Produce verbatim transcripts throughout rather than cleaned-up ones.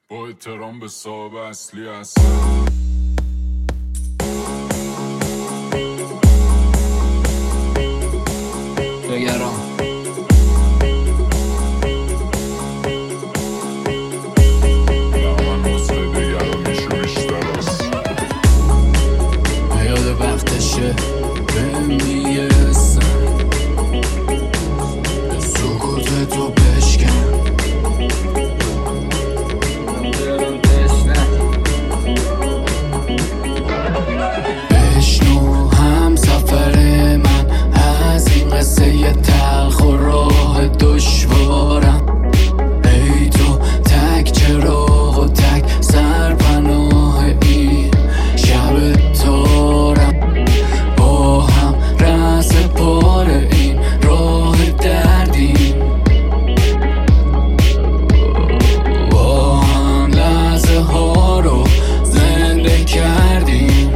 با احترام به صاحب اصلی هستم. نگران من نسخه دیگران میشو بیشتر است. یاد وقتشه به میرسم، سکوت تو بشکن، بشنو هم سفر من از این قصه تلخ و راه دشوارم. ای تو تک چراغ و تک سرپناه این شب تارم، با هم رس پار این راه دردیم، با هم لحظه ها رو زنده کردیم.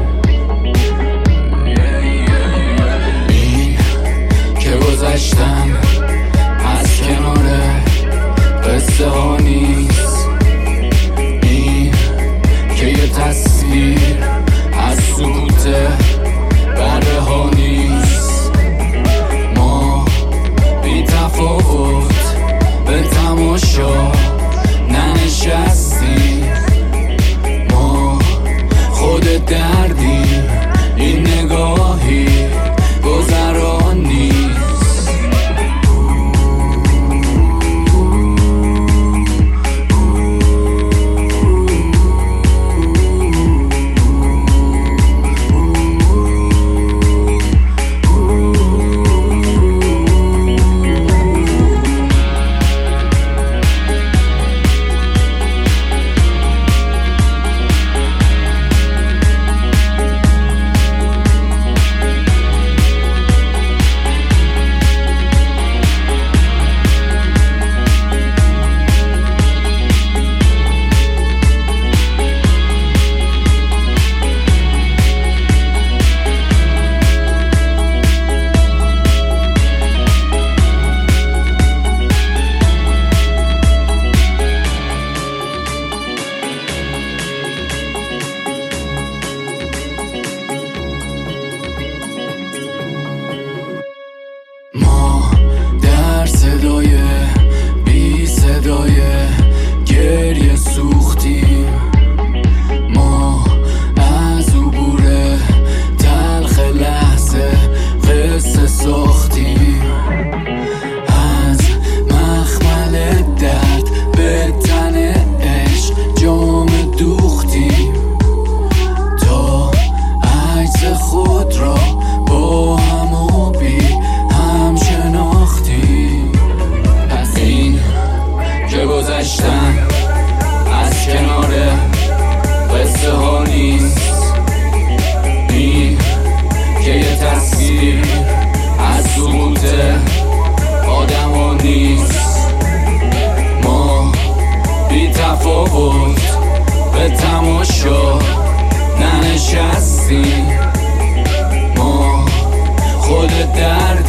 این که گذشتم از کنار قصه ها نیست، این که یه تصویر از سکوت بره ها نیست. ما بی تفاوت به تماشا ننشستیم، ما خود دردیم، این نگاهی گذران نیست. ما در صدای بی صدای گریه سوختیم، ما از عبور تلخ لحظه قصه ساختیم، از مخمل درد به تن عشق جام دوختیم، تا عکس خود را با هم و بی هم شناختیم. پس این که گذشتن از کنار قصه ها نیست، این که یه تصویر از سکوت آدم ها نیست. ما بی تفاوت به تماشا ننشستیم، ما خود در